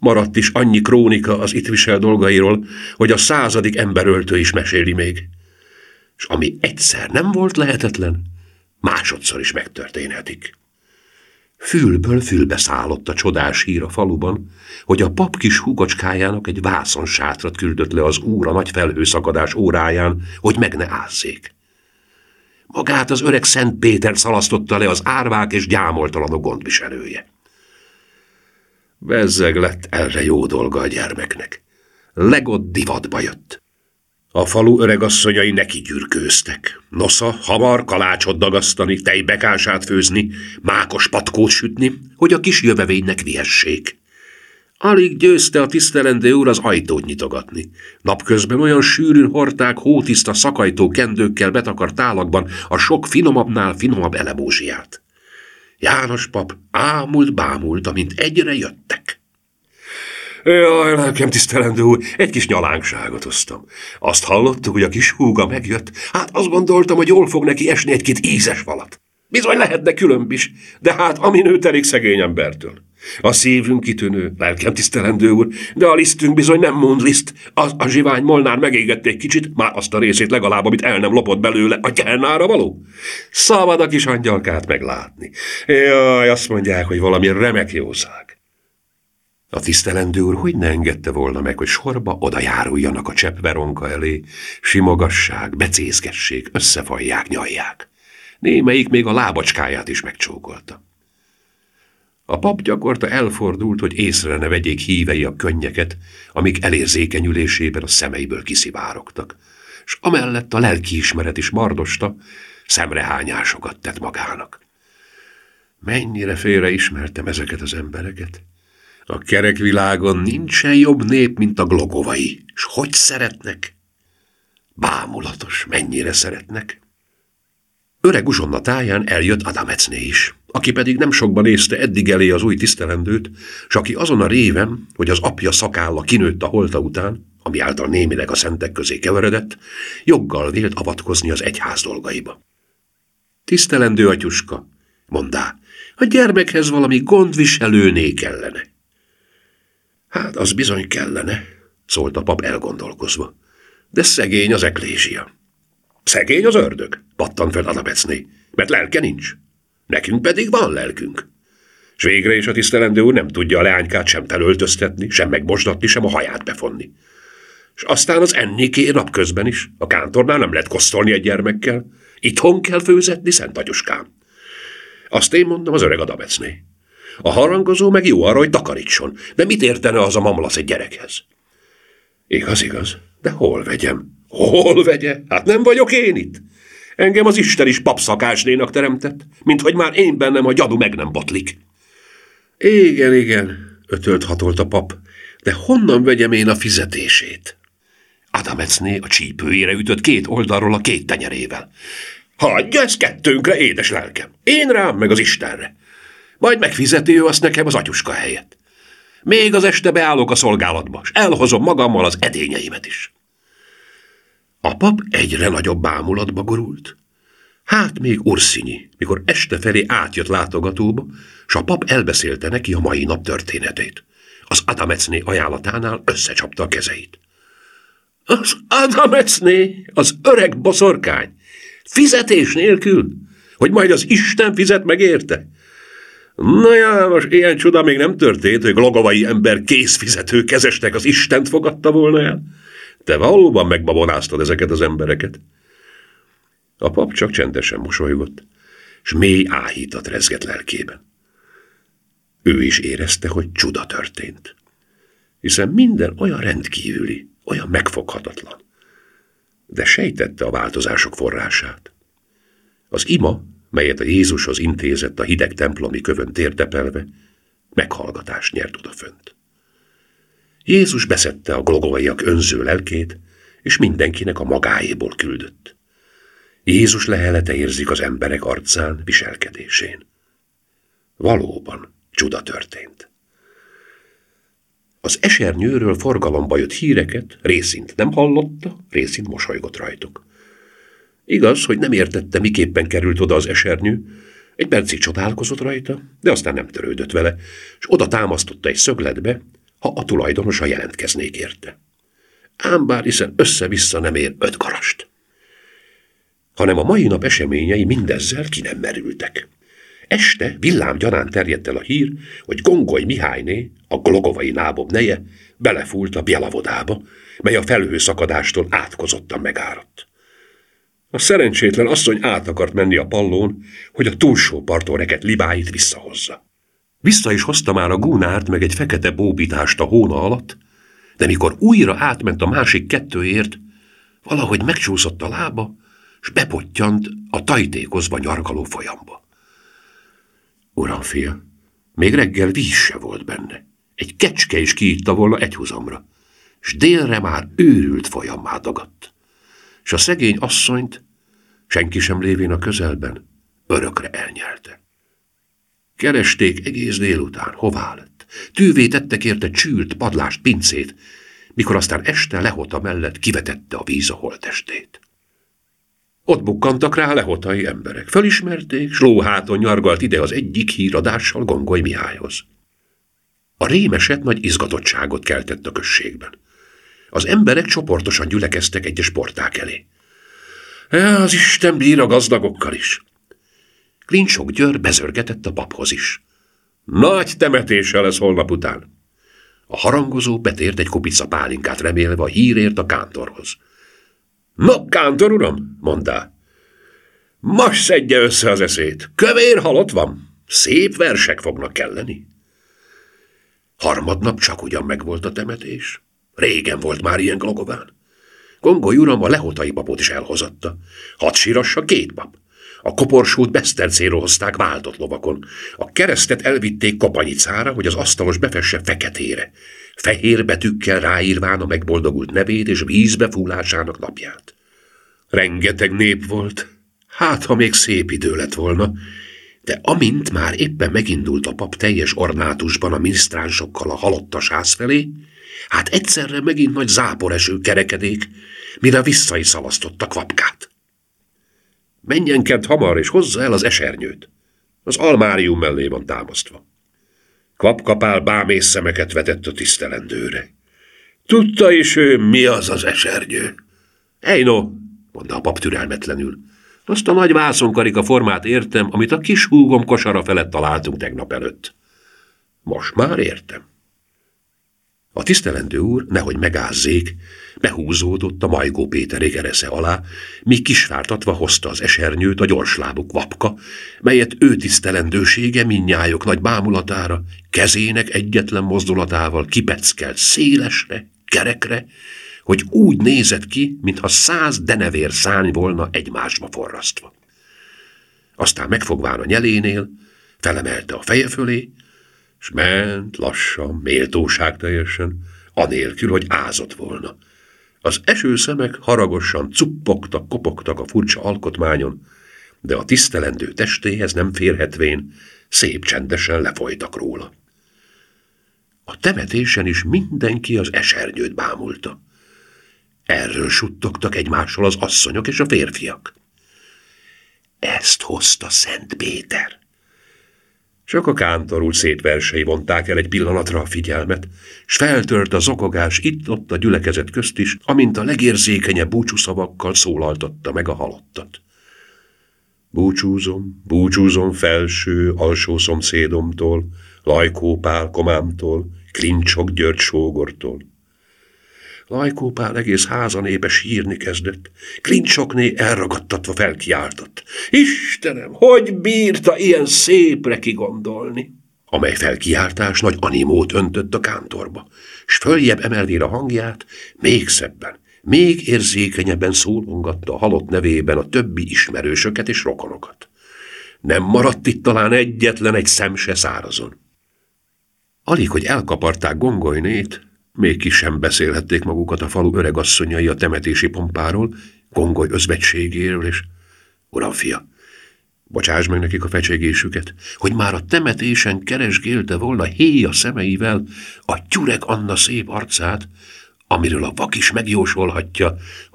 Maradt is annyi krónika az itt viselt dolgairól, hogy a 100. emberöltő is meséli még. És ami egyszer nem volt lehetetlen, másodszor is megtörténhetik. Fülből fülbe szállott a csodás hír a faluban, hogy a pap kis húgocskájának egy vászonsátrat küldött le az úr a nagy felhőszakadás óráján, hogy meg ne ázzék. Magát az öreg Szent Péter szalasztotta le az árvák és gyámoltalanok gondviselője. Bezzeg lett erre jó dolga a gyermeknek. Legott divatba jött. A falu öregasszonyai neki gyürkőztek. Nosza hamar kalácsot dagasztani, tejbekását főzni, mákos patkót sütni, hogy a kis jövevénynek vihessék. Alig győzte a tisztelendő úr az ajtót nyitogatni. Napközben olyan sűrűn hordták hótiszta szakajtó kendőkkel betakart tálakban a sok finomabbnál finomabb elebózsiát. János pap ámult-bámult, amint egyre jöttek. Jaj, lelkem tisztelendő úr, egy kis nyalánkságot hoztam. Azt hallottuk, hogy a kis húga megjött, hát azt gondoltam, hogy jól fog neki esni egy-két ízes valat. Bizony lehetne különb is, de hát amin őt elég szegény embertől. A szívünk kitűnő, lelkem tisztelendő úr, de a lisztünk bizony nem mond liszt. A zsivány molnár megégett egy kicsit, már azt a részét legalább, amit el nem lopott belőle, a gyernára való. Szabad a kis angyalkát meglátni. Jaj, azt mondják, hogy valami remek jószág. A tisztelendő úr hogy ne engedte volna meg, hogy sorba oda járuljanak a cseppveronka elé, simogassák, becézgessék, összefajják, nyalják. Némelyik még a lábacskáját is megcsókolta. A pap gyakorta elfordult, hogy észre ne vegyék hívei a könnyeket, amik elérzékenyülésében a szemeiből kiszivárogtak, s amellett a lelkiismeret is mardosta, szemrehányásokat tett magának. Mennyire félre ismertem ezeket az embereket. A kerek világon nincsen jobb nép, mint a glogovai, s hogy szeretnek? Bámulatos, mennyire szeretnek. Öreg uzsonna táján eljött Adamecné is, aki pedig nem sokban nézte eddig elé az új tisztelendőt, s aki azon a réven, hogy az apja szakálla kinőtt a holta után, ami által némileg a szentek közé keveredett, joggal vélt avatkozni az egyház dolgaiba. Tisztelendő atyuska, mondá, a gyermekhez valami gondviselőné kellene. Hát az bizony kellene, szólt a pap elgondolkozva, de szegény az eklézsia. Szegény az ördög, pattant fel Adamecné, mert lelke nincs. Nekünk pedig van lelkünk. S végre is a tisztelendő úr nem tudja a leánykát sem felöltöztetni, sem megmosdatni, sem a haját befonni. És aztán az enniké napközben is, a kántornál nem lehet kosztolni egy gyermekkel. Itthon kell főzetni, szent atyuskám. Azt én mondom, az öreg Adamecné. A harangozó meg jó arra, hogy takarítson, de mit értene az a mamlasz egy gyerekhez? Igaz, de hol vegyem? Hol vegye? Hát nem vagyok én itt. Engem az Isten is papszakásnénak teremtett, minthogy már én bennem a gyadu meg nem botlik. Igen, ötölt-hatolt a pap, de honnan vegyem én a fizetését? Adamecné a csípőjére ütött 2 oldalról a 2 tenyerével. Hagyja ezt kettőnkre, édes lelkem. Én rám, meg az Istenre. Majd megfizeti ő azt nekem az atyuska helyett. Még az este beállok a szolgálatba, s elhozom magammal az edényeimet is. A pap egyre nagyobb bámulatba gurult. Hát még Urszínyi, mikor este felé átjött látogatóba, s a pap elbeszélte neki a mai nap történetét. Az Adamecné ajánlatánál összecsapta a kezeit. Az Adamecné, az öreg boszorkány, fizetés nélkül, hogy majd az Isten fizet meg érte. Na János, ilyen csuda még nem történt, hogy glogovai ember készfizető kezesnek az Istent fogadta volna el. Te valóban megbabonáztad ezeket az embereket. A pap csak csendesen mosolygott, s mély áhítat rezgett lelkében. Ő is érezte, hogy csuda történt. Hiszen minden olyan rendkívüli, olyan megfoghatatlan. De sejtette a változások forrását. Az ima, melyet a Jézushoz intézett a hideg templomi kövön térdepelve, meghallgatást nyert odafönt. Jézus beszedte a glogovaiak önző lelkét, és mindenkinek a magáéból küldött. Jézus lehelete érzik az emberek arcán, viselkedésén. Valóban csuda történt. Az esernyőről forgalomba jött híreket részint nem hallotta, részint mosolygott rajtuk. Igaz, hogy nem értette, miképpen került oda az esernyő, egy percig csodálkozott rajta, de aztán nem törődött vele, és oda támasztotta egy szögletbe, ha a tulajdonosa jelentkeznék érte. Ám bár hiszen össze-vissza nem ér 5 garast. Hanem a mai nap eseményei mindezzel ki nem merültek. Este villámgyanán terjedt el a hír, hogy Gongoly Mihályné, a glogovai nábob neje, belefúlt a Bjelavodába, mely a felhőszakadástól átkozottan megáradt. A szerencsétlen asszony át akart menni a pallón, hogy a túlsó parton rekedt libáit visszahozza. Vissza is hozta már a gúnárt meg egy fekete bóbítást a hóna alatt, de mikor újra átment a másik 2ért, valahogy megcsúszott a lába, s bepottyant a tajtékozva nyargaló folyamba. Uramfia, még reggel víz se volt benne. Egy kecske is kiitta volna egyhuzamra, s délre már őrült folyammá dagadt. S a szegény asszonyt, senki sem lévén a közelben, örökre elnyelte. Keresték egész délután, hová lett. Tűvé tettek érte csűrt, padlást, pincét, mikor aztán este Lehota mellett kivetette a víz a holttestét. Ott bukkantak rá lehotai emberek. Fölismerték, s lóháton nyargalt ide az egyik híradással Gongoly Mihályhoz. A rémeset nagy izgatottságot keltett a községben. Az emberek csoportosan gyülekeztek egyes porták elé. Az Isten bír a gazdagokkal is. Klincsok Győr bezörgetett a paphoz is. Nagy temetése lesz holnap után. A harangozó betért egy kupica pálinkát remélve a hírért a kántorhoz. No, kántor uram, mondta. Most szedje össze az eszét. Kövér halott van. Szép versek fognak kelleni. Harmadnap csak ugyan megvolt a temetés. Régen volt már ilyen Glogován. Gongoly uram a lehotai papot is elhozatta. 6 sírassa 2 pap. A koporsót Besztercéről hozták váltott lovakon. A keresztet elvitték Kopanyicára, hogy az asztalos befesse feketére, fehér betűkkel ráírván a megboldogult nevét és vízbe fúlásának napját. Rengeteg nép volt, hát ha még szép idő lett volna, de amint már éppen megindult a pap teljes ornátusban a minisztránsokkal a halottas ház felé, hát egyszerre megint nagy záporeső kerekedék, mire vissza is szalasztotta Kvapkát. Menjen kent hamar, és hozza el az esernyőt. Az almárium mellé van támasztva. Kvapka Pál bámész szemeket vetett a tisztelendőre. Tudta is ő, mi az az esernyő. Ejno, mondta a pap türelmetlenül, azt a nagy vászonkarika formát értem, amit a kis húgom kosara felett találtunk tegnap előtt. Most már értem. A tisztelendő úr, nehogy megázzék, behúzódott a Majgó Péterék eresze alá, míg kisvártatva hozta az esernyőt a gyorslábú Kvapka, melyet ő tisztelendősége mindnyájok nagy bámulatára, kezének egyetlen mozdulatával kipeckelt szélesre, kerekre, hogy úgy nézett ki, mintha 100 denevér szárny volna egymásba forrasztva. Aztán megfogván a nyelénél, felemelte a feje fölé, s ment lassan, méltóságteljesen, anélkül, hogy ázott volna. Az esőszemek haragosan cuppogtak, kopogtak a furcsa alkotmányon, de a tisztelendő testéhez nem férhetvén szép csendesen lefolytak róla. A temetésen is mindenki az esernyőt bámulta. Erről suttogtak egymással az asszonyok és a férfiak. Ezt hozta Szent Péter. Csak a kántor úr szétversei vonták el egy pillanatra a figyelmet, s feltört a zokogás itt-ott a gyülekezet közt is, amint a legérzékenyebb búcsúszavakkal szólaltatta meg a halottat. Búcsúzom, búcsúzom felső, alsó szomszédomtól, Lajkó Pál komámtól, Klincsok György sógortól. Lajkó Pál egész háza népe sírni kezdett. Klincsokné elragadtatva felkiáltott. Istenem, hogy bírta ilyen szépre kigondolni? Amely felkiáltás nagy animót öntött a kántorba, s följebb emelvén a hangját, még szebben, még érzékenyebben szólongatta a halott nevében a többi ismerősöket és rokonokat. Nem maradt itt talán egyetlen egy szem se szárazon. Alig, hogy elkaparták Gongolynét, még ki sem beszélhették magukat a falu öregasszonyai a temetési pompáról, Gongoly özvegységéről, és uramfia, bocsáss meg nekik a fecsegésüket, hogy már a temetésen keresgélte volna héja szemeivel a Tyurek Anna szép arcát, amiről a vak is megjósolhatja,